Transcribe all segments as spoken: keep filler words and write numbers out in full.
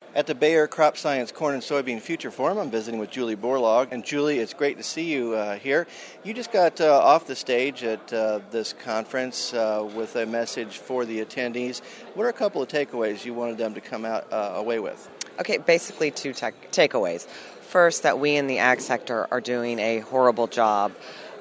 At the Bayer Crop Science Corn and Soybean Future Forum, I'm visiting with Julie Borlaug. And Julie, it's great to see you uh, here. You just got uh, off the stage at uh, this conference uh, with a message for the attendees. What are a couple of takeaways you wanted them to come out uh, away with? Okay, basically two tech- takeaways. First, that we in the ag sector are doing a horrible job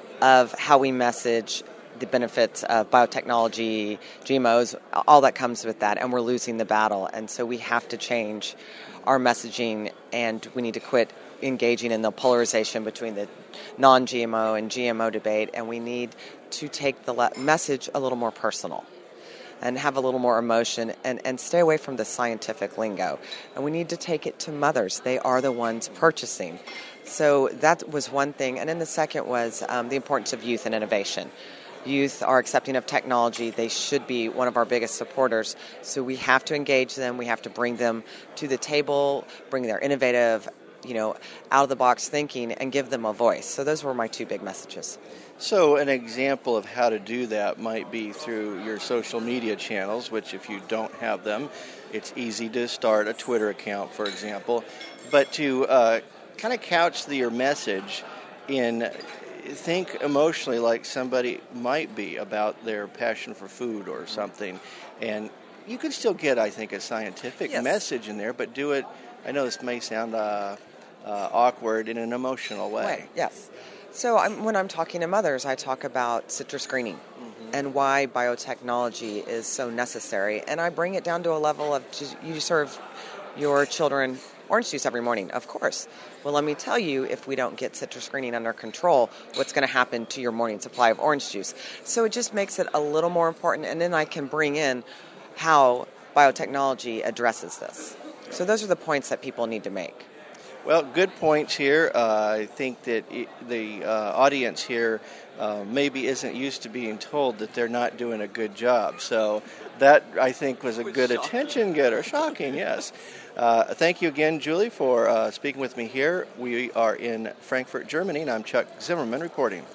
of how we message the benefits of biotechnology, G M Os, all that comes with that, and we're losing the battle. And so we have to change our messaging, and we need to quit engaging in the polarization between the non-G M O and G M O debate, and we need to take the le- message a little more personal and have a little more emotion and, and stay away from the scientific lingo. And we need to take it to mothers. They are the ones purchasing. So that was one thing. And then the second was um, the importance of youth and innovation. Youth are accepting of technology. They should be one of our biggest supporters. So we have to engage them. We have to bring them to the table, bring their innovative, you know, out-of-the-box thinking, and give them a voice. So those were my two big messages. So an example of how to do that might be through your social media channels, which if you don't have them, it's easy to start a Twitter account, for example. But to uh, kind of couch the, your message in think emotionally like somebody might be about their passion for food or something. And you can still get, I think, a scientific yes. message in there, but do it, I know this may sound uh, uh, awkward, in an emotional way. way yes. So I'm, when I'm talking to mothers, I talk about citrus greening mm-hmm. and why biotechnology is so necessary. And I bring it down to a level of just, you serve your children orange juice every morning, of course. Well, let me tell you, if we don't get citrus greening under control, what's going to happen to your morning supply of orange juice? So it just makes it a little more important, and then I can bring in how biotechnology addresses this. So those are the points that people need to make. Well, good points here. Uh, I think that it, the uh, audience here uh, maybe isn't used to being told that they're not doing a good job. So that, I think, was a good shocking. attention getter. Shocking, yes. Uh, thank you again, Julie, for uh, speaking with me here. We are in Frankfurt, Germany, and I'm Chuck Zimmerman reporting.